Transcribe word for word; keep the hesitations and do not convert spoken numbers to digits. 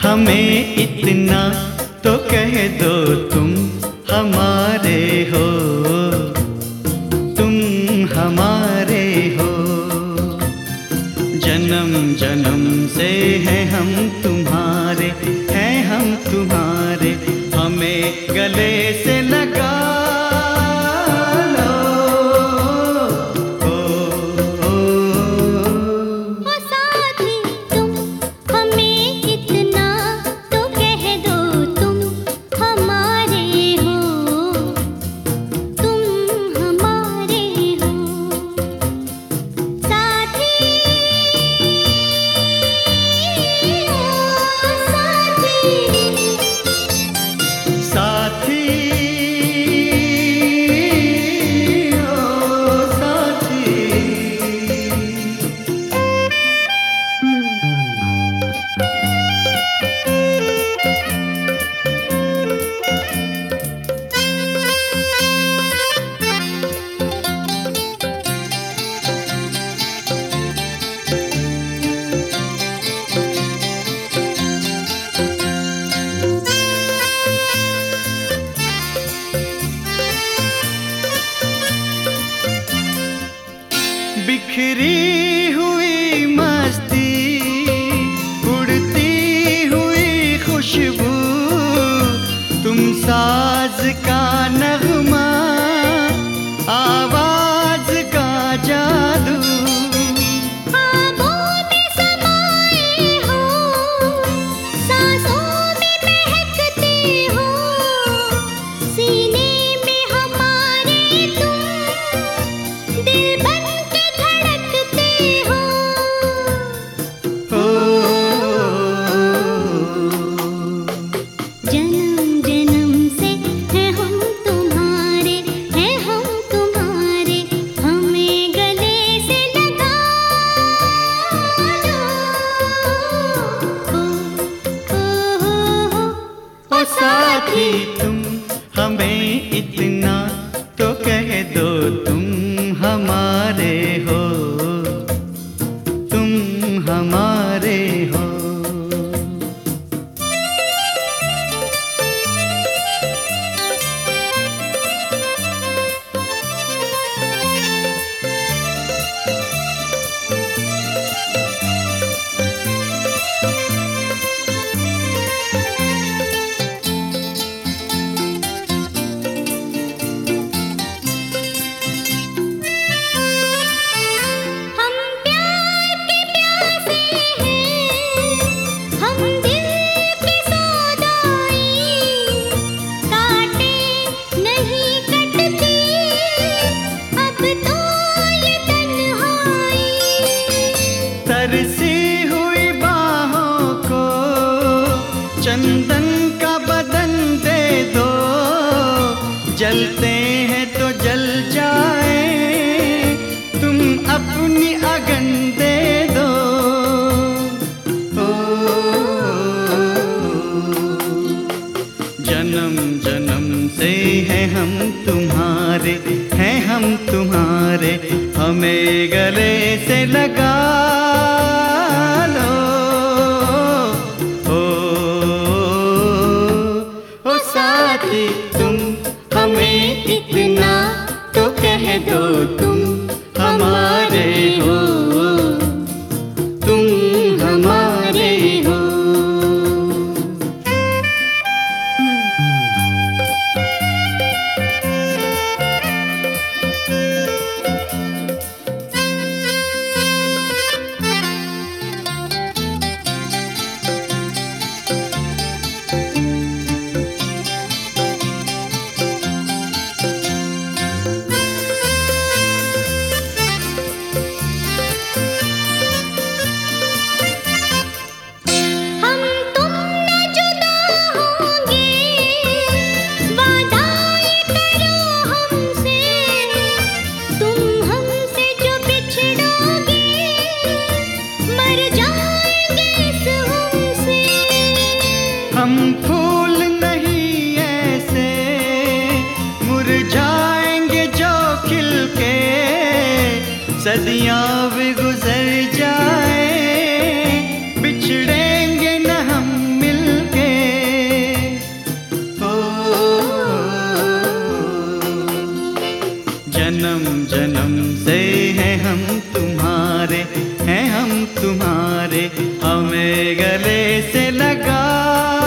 हमें इतना तो कह दो तुम हमारे हो, तुम हमारे हो। जन्म जन्म से हैं हम तुम्हारे, हैं हम तुम्हारे, हमें गले से लगा बिखरी हुई मस्ती, उड़ती हुई खुशबू, तुम साज का नगमा, आवाज का जादू। ख्वाबों में समाए हो, सांसों में महकते हो, सीने में हमारे तुम दिल बन साथी तुम हमें इतना तो कह दो तुम हमारे हो, तुम हमारे हो। तरसी हुई बाहों को चंदन का बदन दे दो, जलते हैं तो जल जाए, तुम अपनी अगन दे दो। ओ, जन्म जन्म से हैं हम तुम्हारे, हैं हम तुम्हारे, हमें गले से लगा लो। ओ, ओ साथी तुम हमें इतना तो कह दो तुम हमारे हो, तुम हमारे हो। हम फूल नहीं ऐसे मुरझाएंगे जो खिल के, सदियां भी गुजर जाए बिछड़ेंगे न हम मिल से लगा